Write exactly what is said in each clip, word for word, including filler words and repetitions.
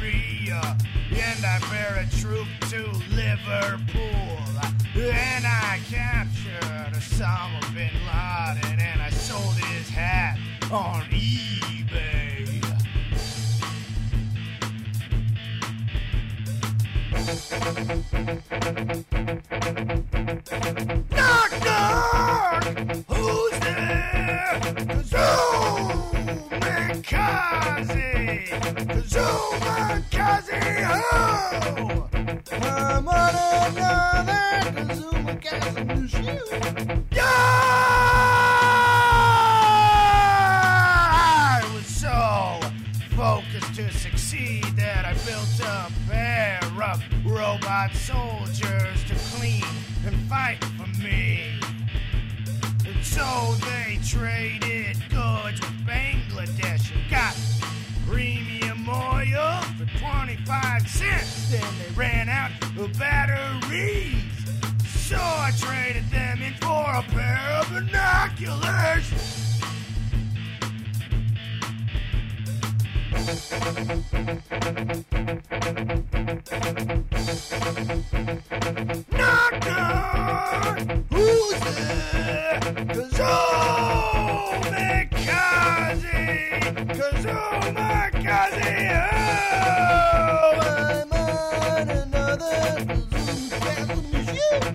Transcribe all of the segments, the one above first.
Korea, and I bear a troop to Liverpool, and I captured Osama bin Laden, and I sold his hat on eBay. Knock, knock! Who's there? Kazumikaze! Kazumikaze! Oh! I'm on another Kazumikaze machine. Yeah! I was so focused to succeed that I built a pair of robot soldiers to clean and fight for me. And so they traded goods with Bangladesh and got premium oil for twenty-five cents. Then they ran out of batteries. So I traded them in for a pair of binoculars. Knock, knock! Who's there? Kazumikaze! Kazumikaze! Oh! I'm on another Kazumikaze machine.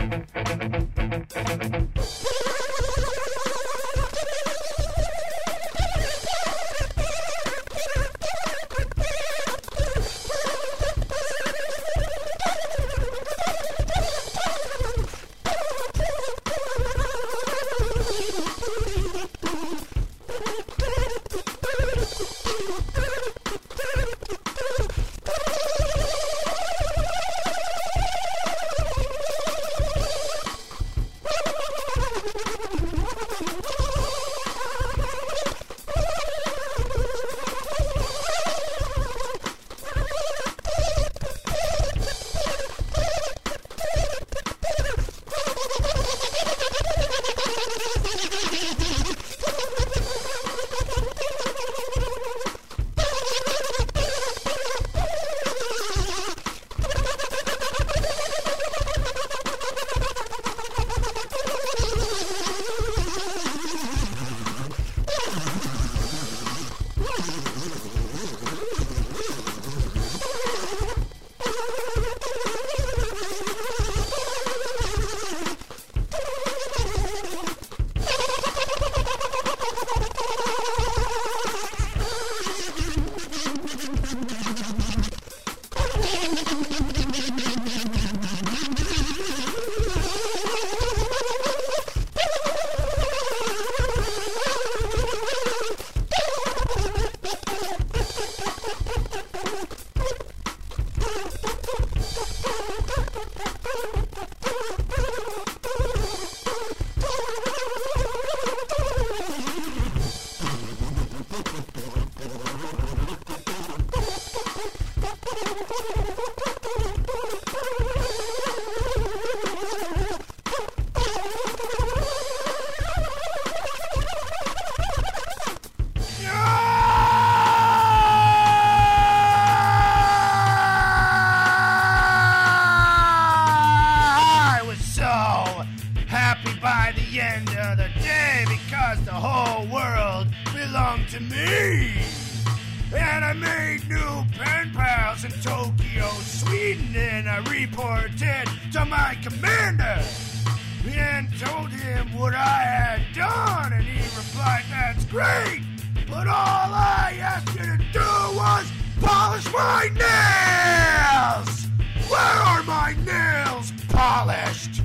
By the end of the day, because the whole world belonged to me. And I made new pen pals in Tokyo, Sweden, and I reported to my commander and told him what I had done, and he replied, "That's great, but all I asked you to do was polish my nails! Where are my nails polished?"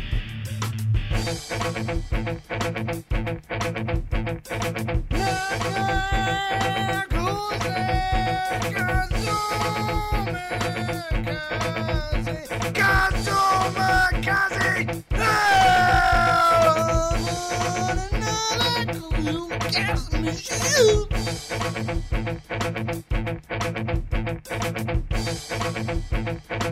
Shoot!